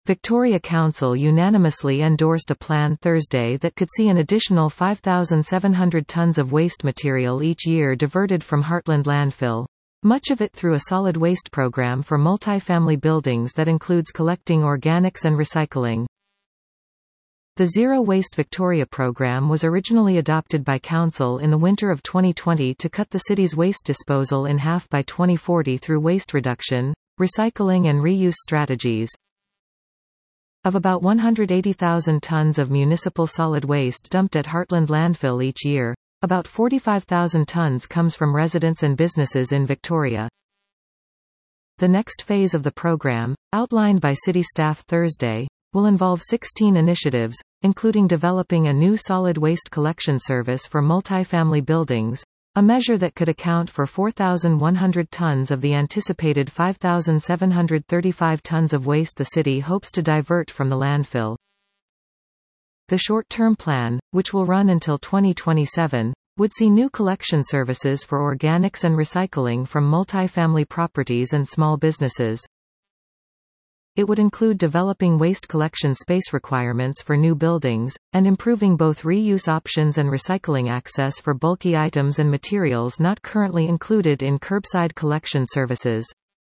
Victoria Council unanimously endorsed a plan Thursday that could see an additional 5,700 tonnes of waste material each year diverted from Heartland Landfill. Much of it through a solid waste program for multi-family buildings that includes collecting organics and recycling. The Zero Waste Victoria program was originally adopted by Council in the winter of 2020 to cut the city's waste disposal in half by 2040 through waste reduction, recycling and reuse strategies. Of about 180,000 tonnes of municipal solid waste dumped at Heartland Landfill each year, about 45,000 tonnes comes from residents and businesses in Victoria. The next phase of the program, outlined by city staff Thursday, will involve 16 initiatives, including developing a new solid waste collection service for multi-family buildings, a measure that could account for 4,100 tonnes of the anticipated 5,735 tonnes of waste the city hopes to divert from the landfill. The short-term plan, which will run until 2027, would see new collection services for organics and recycling from multi-family properties and small businesses. It would include developing waste collection space requirements for new buildings, and improving both reuse options and recycling access for bulky items and materials not currently included in curbside collection services.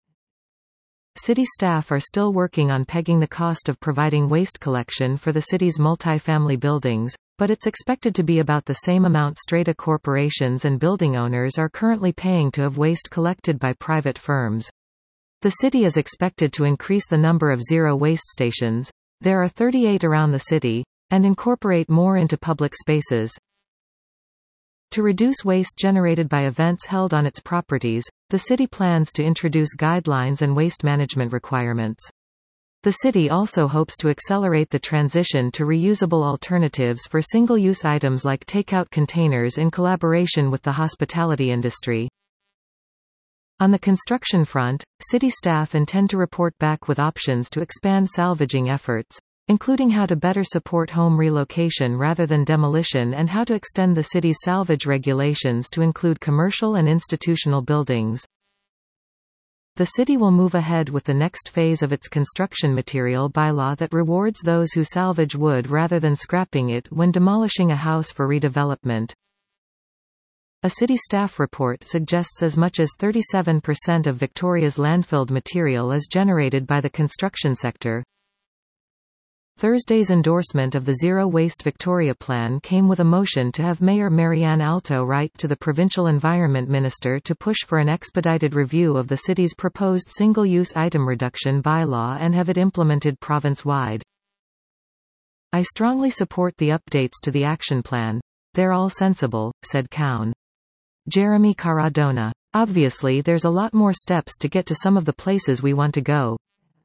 City staff are still working on pegging the cost of providing waste collection for the city's multi-family buildings, but it's expected to be about the same amount strata corporations and building owners are currently paying to have waste collected by private firms. The city is expected to increase the number of zero waste stations, there are 38 around the city, and incorporate more into public spaces. To reduce waste generated by events held on its properties, the city plans to introduce guidelines and waste management requirements. The city also hopes to accelerate the transition to reusable alternatives for single-use items like takeout containers in collaboration with the hospitality industry. On the construction front, city staff intend to report back with options to expand salvaging efforts, including how to better support home relocation rather than demolition and how to extend the city's salvage regulations to include commercial and institutional buildings. The city will move ahead with the next phase of its construction material bylaw that rewards those who salvage wood rather than scrapping it when demolishing a house for redevelopment. A city staff report suggests as much as 37% of Victoria's landfilled material is generated by the construction sector. Thursday's endorsement of the Zero Waste Victoria plan came with a motion to have Mayor Marianne Alto write to the Provincial Environment Minister to push for an expedited review of the city's proposed single-use item reduction bylaw and have it implemented province-wide. "I strongly support the updates to the action plan. They're all sensible," said Cown. Jeremy Caradona. "Obviously there's a lot more steps to get to some of the places we want to go."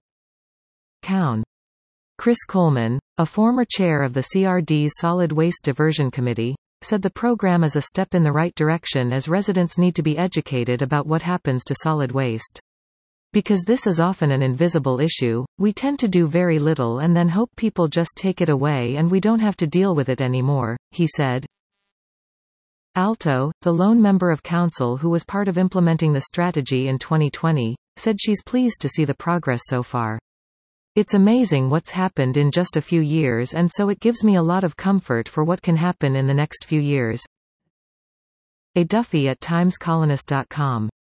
Cown. Chris Coleman, a former chair of the CRD's Solid Waste Diversion Committee, said the program is a step in the right direction as residents need to be educated about what happens to solid waste. "Because this is often an invisible issue, we tend to do very little and then hope people just take it away and we don't have to deal with it anymore," he said. Alto, the lone member of council who was part of implementing the strategy in 2020, said she's pleased to see the progress so far. "It's amazing what's happened in just a few years and so it gives me a lot of comfort for what can happen in the next few years." A Duffy at timescolonist.com